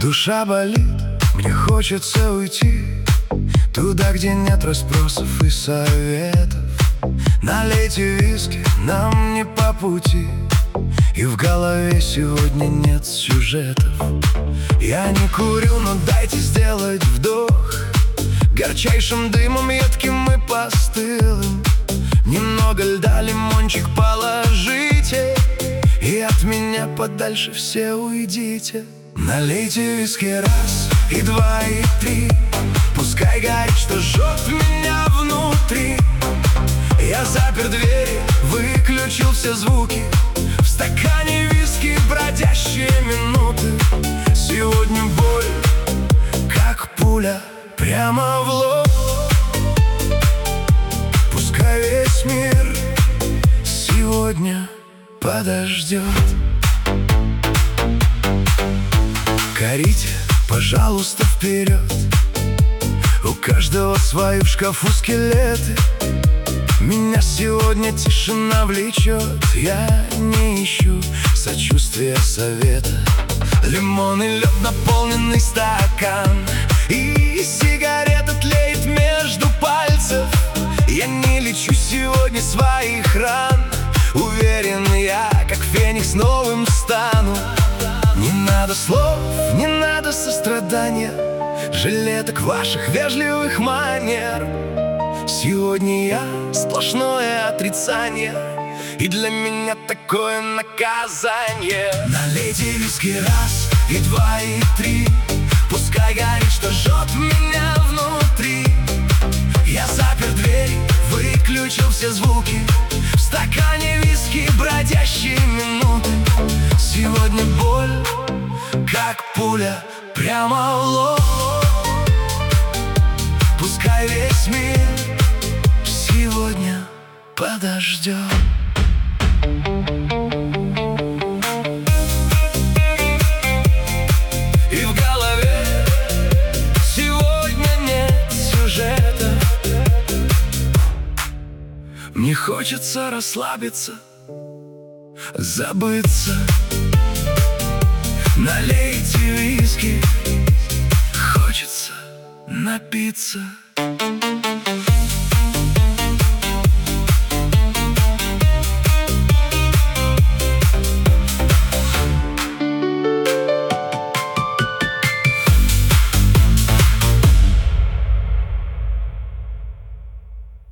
Душа болит, мне хочется уйти туда, где нет расспросов и советов. Налейте виски, нам не по пути, и в голове сегодня нет сюжетов. Я не курю, но дайте сделать вдох горчайшим дымом, едким и постылым. Немного льда, лимончик положите, и от меня подальше все уйдите. Налейте виски раз, и два, и три, пускай горит, что жжет меня внутри. Я запер двери, выключил все звуки, в стакане виски бродящие минуты. Сегодня боль, как пуля, прямо в лоб. Пускай весь мир сегодня подождет. Горите, пожалуйста, вперед. У каждого свои в шкафу скелеты. Меня сегодня тишина влечет. Я не ищу сочувствия, совета. Лимон и лед, наполненный стакан, и сигарета тлеет между пальцев. Я не лечу сегодня своих ран. Уверен я, как феникс новым стану. Не надо слов, не надо сострадания, жилеток ваших вежливых манер. Сегодня я сплошное отрицание, и для меня такое наказание. Налейте виски раз, и два, и три, пускай горит, что жжет меня внутри. Я запер двери, выключил все звуки, в стакане виски бродящие минуты. Сегодня боль, как пуля, прямо в лоб. Пускай весь мир сегодня подождет. И в голове сегодня нет сюжета. Мне хочется расслабиться, забыться. Налейте виски, хочется напиться.